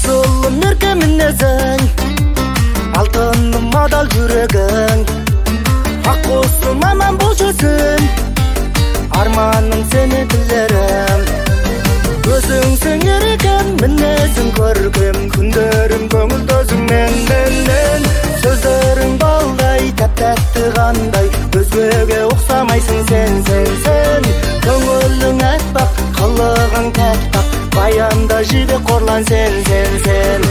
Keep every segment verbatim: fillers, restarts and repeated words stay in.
Асылым ерке мінезің, алтыным адал жүрегің, ақ құсым аман бол жүзің, арманым сені тілерім. Өзіңсің ерекем, мінезің көркем, күндерім көңіл төзіңмен менен. Сөздерің балдай, тәп-тәтті қандай, өзгеге ұқсамайсың сен, сен, сен. Көңілің әппақ, қылығың тәттақ, баянда жібек қорлан сен, сен, сен.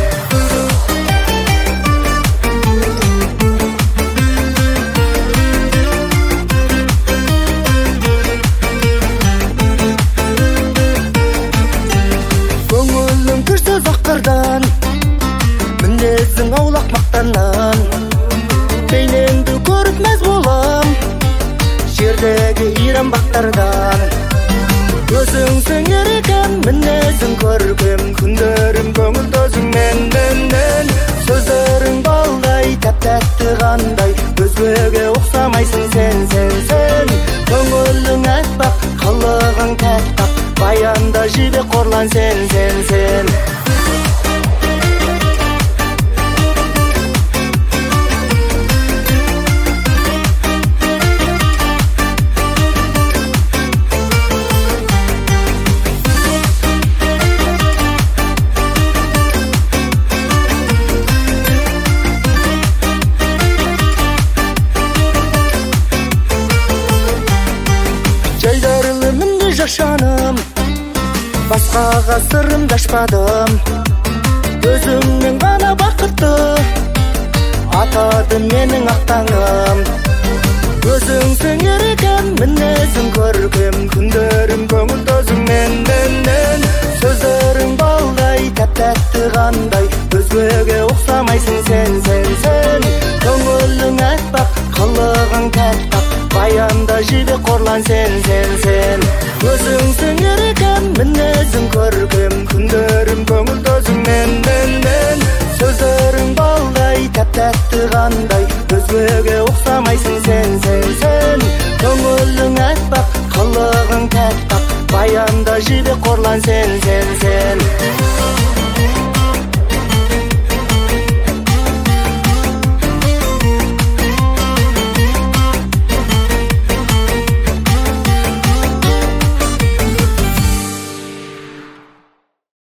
Көңілің күрсіз аққырдан, мінезің аулақ мақтаннан. Бейнеңді көріп мәз болам, жердегі иран бақтардан. Өзіңсің ерекем, мінезің көркем, күндерім көңіл төзіңмен менен. Сөздерің балдай, тәп-тәтті қандай, өзгеге ұқсамайсың сен, сен, сен. Көңілің әппақ, қылығың тәттақ, баянда жібек қорлан сен, сен, сен. Жайдарылымымды жашаным, басқаға сырымды ашпадым. Өзіңнен ғана бақытты, атады менің ақтаңым. Өзіңсің ерекем, мінезің көркем, күндерім көңіл төзіңмен менен. Сөздерің балдай, тәп-тәтті қандай, өзгеге ұқсамайсың